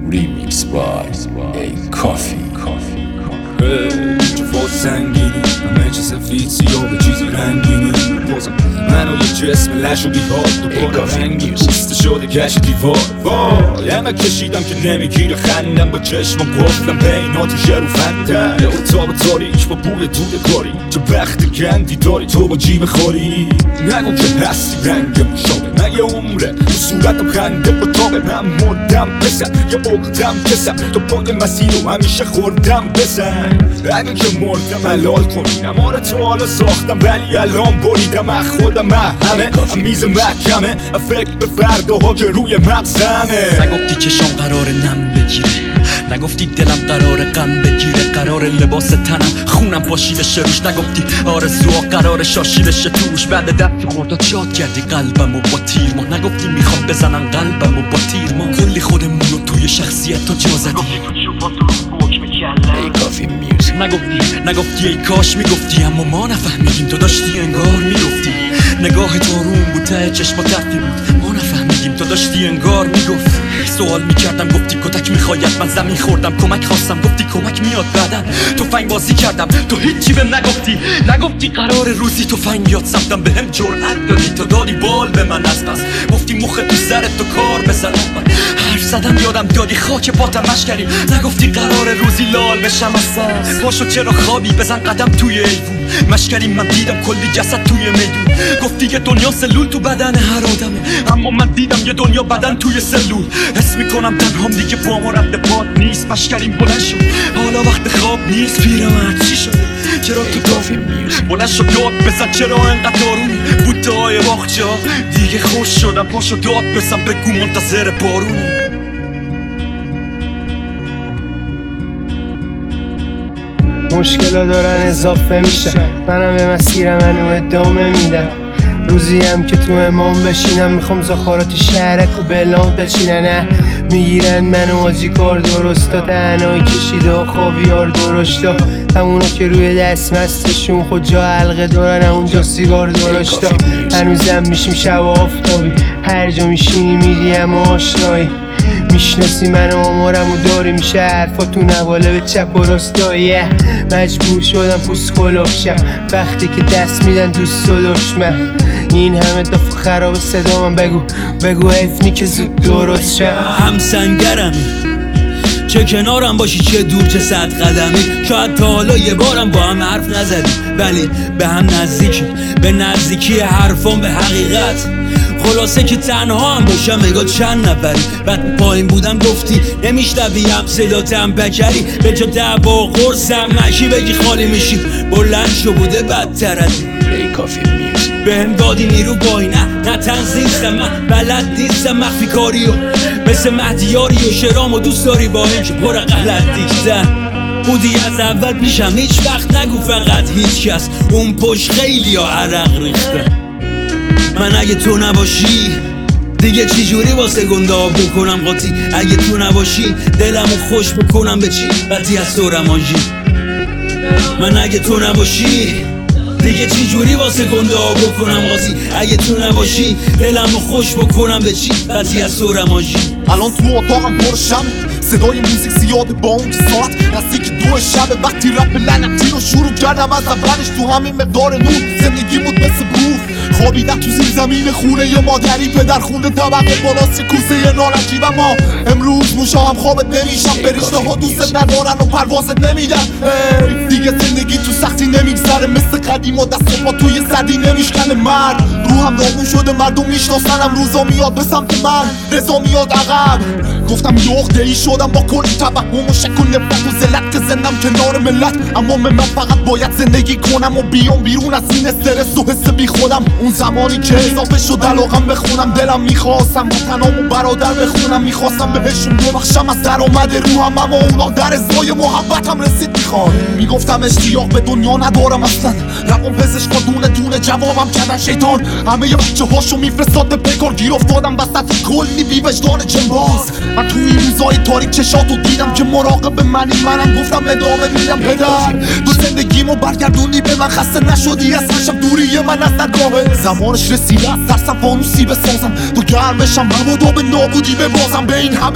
Remix by A Coffee. جفا سنگینی همه چی سفید سیاه به چیزی رنگینی بازم من و یه جسم لش و بیهاد دوباره رنگی پوسته شده کش دیوار وای همه کشیدم که نمیگیره خندم با چشمم گفتم بینات رو فندم یه اتاق تاریک با بوی دود کاری چه بخت گندی داری تو با جیب خوری نگو که هستی رنگ مشابه من یه عمره تو صورتم خنده با تاقه من مردم بزن یه عقدم کسم تو پای مسیر رو همیشه خوردم بزن اگه که مردم حلال کنی نماره تو حالا ساختم ولی الان بریدم از خودم همه میز محکمه فکر به فرداها که روی مغزمه نگفتی چشام قرار نم بگیره نگفتی دلم قرار غم بگیره قرار لباس تنم خونم پاشیده شه روش نگفتی آرزوها قرار شاشیده شه توش بعد دفت خوردات شاد کردی قلبمو با تیر ما نگفتی میخوام بزنن قلبمو با تیر ما کلی خودمون رو توی شخصیت تو جا زدی نگفتی ای کاش میگفتی اما ما نفهمیدیم تو داشتی انگار میگفتی نگاه تو روم بود ته چشما تفتی بود ما نفهمیدیم تو داشتی انگار میگفت سوال میکردم گفتی کتک میخواید من زمین خوردم کمک خواستم گفتی کمک میاد بعدن تفنگ بازی کردم تو هیچی بهم نگفتی قرار روزی تفنگ بیاد سمتم بهم جرأت دادی تو دادی بال به من از پس گفتی مخ تو سرت تو کار بزنم حرف زدم یادم دادی خاک پاتم مشکری نگفتی قرار روزی لال بشم از سر پاشو چرا خوابی بزن قدم توی ایوون مشکری من دیدم کلی جسد توی میدون گفتی که دنیا سلول تو بدن هر آدمه اما من دیدم یه دنیا بدن توی سلول حس میکنم تنهام دیگه با ما رد پاد نیست مشکریم بلند شد حالا وقت خواب نیست پیرمرد چی شده چرا تو کافی بلند شد داد بزن چرا انقدر آرومی بوته های باغچه ها دیگه خوش شدم پاشو داد بزن بگو منتظر بارونی مشکلا دارن اضافه میشن منم به مسیر منو ادامه میدم روزی هم که تو امام بشینم میخوام زخارات شهرک و بلام بچینن نه میگیرن منو آجی کار درستا تنهایی کشیده و خوابیار درشتا همونا که روی دست مستشون خود جا حلقه دارن اونجا سیگار درشتا هنوزم میشیم شب آفتابی هر جا میشینی میدیم آشنایی میشناسی من و آمارم و داری میشه حرفا تو نواله به چپ و راستایی مجبور شدم پوست خلافشم وقتی که دست میدن دوست و دشمن این همه دفع خراب صدا من بگو حیف که زود درست شم هم سنگرمی چه کنارم باشی چه دور چه 100 قدمی شاید تا حالا یه بارم با هم حرف نزدیم ولی به هم نزدیکی به نزدیکی حرفان به حقیقت خلاصه که تنها هم باشم نگاه چند نفری بعد پایین بودم گفتی نمیشنویم صداتم بکری به جا دعوا و قرصم نشی بگی خالی میشی بلند شو بوده بدتر از بهم دادی نیرو بایی نه تنظیمستم من بلد نیستم مخفی کاریو مثل مهدیاری و شرامو دوست داری با این که پر غلط دیشتن بودی از اول پیشم هیچ وقت نگو فقط هیچ کس اون پشت خیلی ها عرق ریختن من اگه تو نباشی دیگه چی جوری واسه گنده آب بکنم قاطی اگه تو نباشی دلمو خوش بکنم به چی بدی از تو رمانجی من اگه تو نباشی دیگه چی جوری واسه گنده آب بکنم قاطی اگه تو نباشی دلمو خوش بکنم به چی بدی از تو رمانجی الان تو اتاقم پرشم صدای موزیک زیاده با اون که ساعت نزدیک 2 شب وقتی رپ لعنتی رو شروع کردم از اولش تو همین مقدار نور زندگی بود مثل بروف خوابیدم تو زیر زمین خونه یا مادری پدر خونده طبقه بالاست کوسه نارنجی و ما امروز موشا هم خوابت نمیشم برشته ها دوست ندارن و پروازت نمیدن دیگه زندگی تو سختی نمیگذره مثل قدیم و دست پا توی سردی نمیشکنه مرد روحم داغون شده مردم میشناسنم روزا میاد به سمت من رضا میاد عقب گفتم یه عقده‌ای شدم با کلی توهم و شک و نفرت و ذلت که زندم کنار ملت اما من فقط باید زندگی کنم و بیام بیرون از این استرس و حس بی خودم اون زمانی که اضافه شد علاقم بخونم دلم میخواستم با تنام و برادر بخونم میخواستم بهشون ببخشم از درآمد روحم اما اونا در ازای محبتم رسید میخوان میگفتم اشتیاق به دنیا ندارم اصلا روان پزشکا دونه دونه جوابم کردن شیطان همه بچه هاشو میفرستاد به بکار گیر افتادم وسط کلی بی وجدان جنباز من توی این روزای تاریک چشاتو دیدم که مراقب منم گفتم ادامه میدم پدر تو زندگیمو برگردوندی به من خسته نشدی از هر شب دوری من از درگاهه زمانش رسیده از ترسم فانوسی بسازم تو گرمشم مبادا به نابودی ببازم به این همه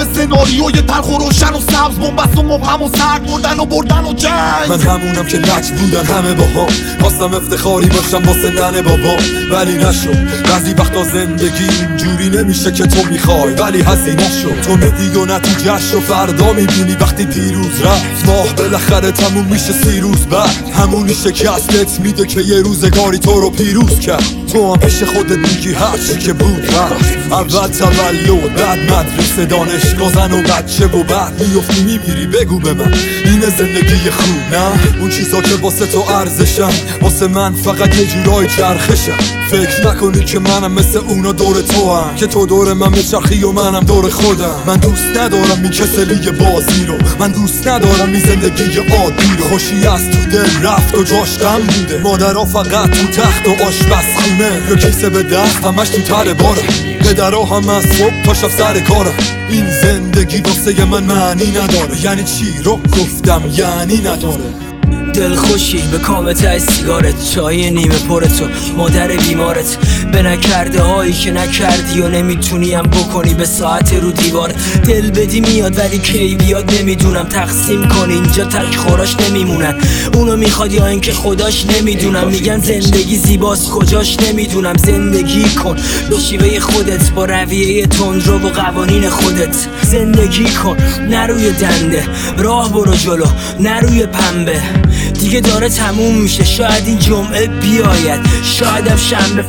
همه سناریوی تلخ و روشن و سبز، بنبست و مبهم و سرد، بردن و جنگ. من همونم که لج بودن همه باها، خواستم افتخاری باشم واسه ننه بابا ولی نشد. بعضی وقتا زندگی اینجوری نمیشه که تو میخوای ولی هزینه شد. تو ندی و نتیجهش رو فردا میبینی وقتی دیروز رفت. ماه بالاخره تموم میشه 30 روز بعد، همونی شکستت میده که یه روزگاری تو رو پیروز کرد. تو هم پیش خودت میگی هرچی که بود رفت. اول تولد، بعد مدرسه، دانشگاه، زن و بچه و بعد میفتی میمیری. بگو به من اینه زندگی خوب؟ نه، اون چیزا که واسه تو ارزشن واسه من فقط یه جورای چرخشن. فکر نکنی که منم مثل اونا دور تو هم، که تو دور من بچرخی و منم دور خودم. من دوست ندارم این کسلی بازی رو، من دوست ندارم این زندگی عادی رو. خوشی از تو دل رفت و جاش غم بوده، مادرها فقط تو تخت و آشپزخونه، یا کیسه به دست همش تو تر باره، پدرها هم از صبح تا شب سر کارم. این زندگی واسه من معنی نداره. یعنی چی رو گفتم؟ یعنی نداره. دل خوشی به کام ته سیگارت، چای نیمه پرتو مادر بیمارت، به نکرده هایی که نکردی و نمیتونیم بکنی به ساعت رو دیوارت. دل بدی میاد ولی کی بیاد نمیدونم، تقسیم کن اینجا تک خوراش نمیمونن. اونو میخواد یا اینکه خداش نمیدونم. میگن زندگی زیباست کجاش نمیدونم. زندگی کن به شیوه خودت، با رویه تندرو و قوانین خودت. زندگی کن نه روی دنده، راه برو جلو نه روی پنبه. دیگه داره تموم میشه، شاید این جمعه بیاید، شاید هم شنبه.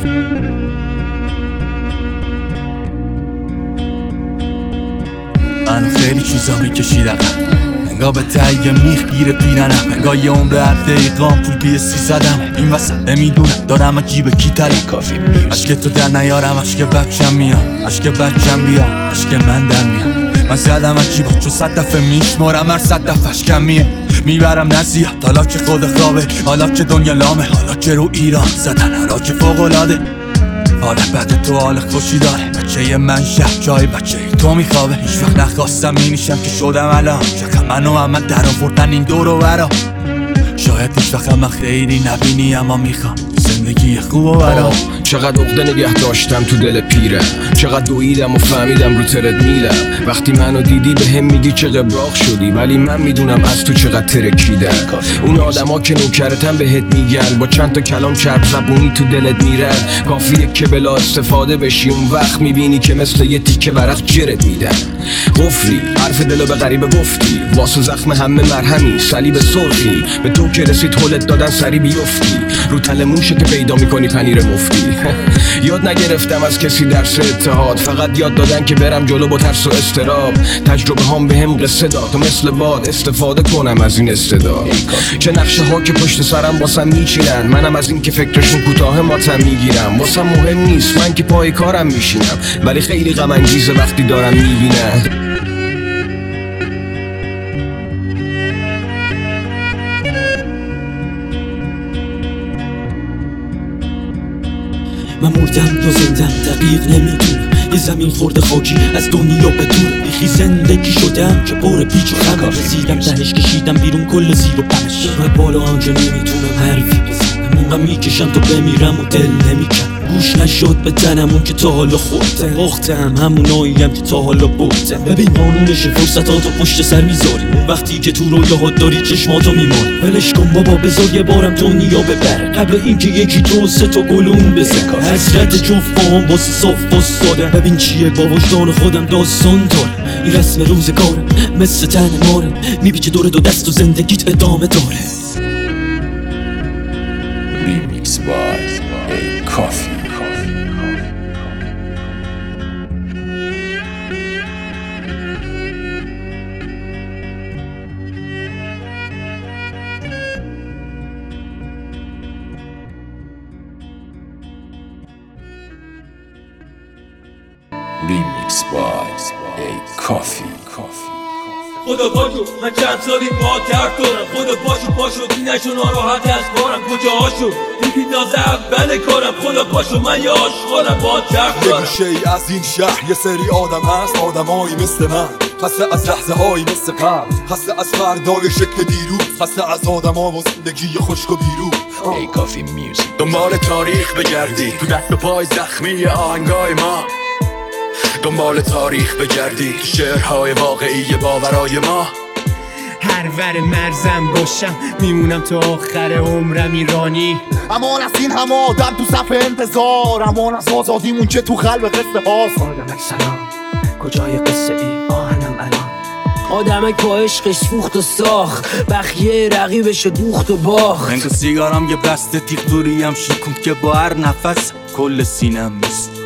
من خیلی چیزا میکشیدم، انگاه به تایی میخ گیره پیرنم، انگاه یه عمر هر دقیقام پول پیسی زدم. این وسط نمیدونم دارم جیب کی تره کافی. عشق تو در نیارم، عشق بچم میام، عشق بچم بیام، عشق من در میام. من زدم عجیبا چون 100 دفعه میشمارم، هر 100 دفعش کمیه. میبرم نزیاد حالا که خود خوابه، حالا که دنیا لامه، حالا که رو ایران زدن، حالا که فوق‌العاده. حالا بعد تو حال خوشی داره، بچه من شب جای بچه تو میخوابه. هیچ وقت نخواستم اینیشم که شدم الان، چقدر منو هم در آوردن این دور و برا. شاید هیچ وقت من خیلی نبینی اما میخوام زندگی خوب و برا. چقدر عقده نگه داشتم تو دل پیرم، چقدر دویدم و فهمیدم رو ترد میلم. وقتی منو دیدی به هم میگی چه قبراق شدی، ولی من میدونم از تو چقدر ترکیدم. اون آدما که نوکرتن بهت میگن، با چند تا کلام چرب زبونی تو دلت میرن. کافیه که بلا استفاده بشی، اون وقت میبینی که مثل یه تیکه ورق جرت میدن. قفلی حرف دلو به غریبه گفتی، واسه زخم همه مرهمی صلیب سرخی. به تو که رسید هولت دادن سری بیفتی، رو تل موشه که پیدا میکنی پنیر مفتی. یاد نگرفتم از کسی درس اتحاد، فقط یاد دادن که برم جلو با ترس و استراب. تجربه هم به هم قصه داد تا مثل باد استفاده کنم از این استعداد. چه نقشه ها که پشت سرم واسم میچینن، منم از این که فکرشون کوتاه ماتم میگیرم. واسم مهم نیست من که پای کارم میشینم، ولی خیلی غم انگیزه وقتی دارم میبینم. من مردم یا زندم دقیق نمیدونم، یه زمین خورده خاکی از دنیا بدونم. بیخی زندگی شدم که پر پیچ و خم، رسیدم تهش کشیدم بیرون کل زیر و پمش. من بالا آنجا نمیتونم حرفی بزنم، اونقدر میکشم تا بمیرم و دل نمیکنم. گوش نشد به تنم اون که تا حالا خوردم، باختم هموناییم که تا حالا بردم. ببین قانونش فرصتاتو پشت سر میذاری، اون وقتی که تو رویاهات داری چشماتو میماری. ولش کن بابا بذار یه بارم دنیا ببره، قبل اینکه یکی دو سه تا گلون بزن. حسرت جفت باهم واسه صاف دادم. ببین چیه با وجدان خودم داستان دارم، این رسم روزگارم مثل تن ماره، میبیچه دور دو دست و زندگیت ادامه داره. Remix by A Coffee. Remix by A Coffee. خدا پاشو من چند سالی با درد دارم، خدا پاشو دینشو ناراحت از کارم. کجاهاشو دیدی تازه اول کارم، خدا پاشو من یه آشغالم با درد یه دارم. گوشه ای از این شهر یه سری آدم هست، آدمایی مثل من، خسته از لحظه هایی مثل قبل، خسته از فردای شکل دیروز، خسته از آدم ها و زندگی خشک و بیروح. A Coffee Music. دنبال تاریخ بگردی تو دست و پای زخمی آهنگای ما، دنبال تاریخ بگردی تو شعرهای واقعی باورای ما. هر ور مرزم باشم میمونم تا آخر عمرم ایرانی. امان از این همه آدم تو صف انتظار، امان از آزادیمون که تو قلب قصه هاست. آدمک سلام کجای قصه ای آهنم الان. آدمک با عشقش سوخت و ساخت، بخیه رقیبش دوخت و باخت. من تو سیگارم یه بسته تیغ دوریم شکوند که با هر نفس کل سینم میست.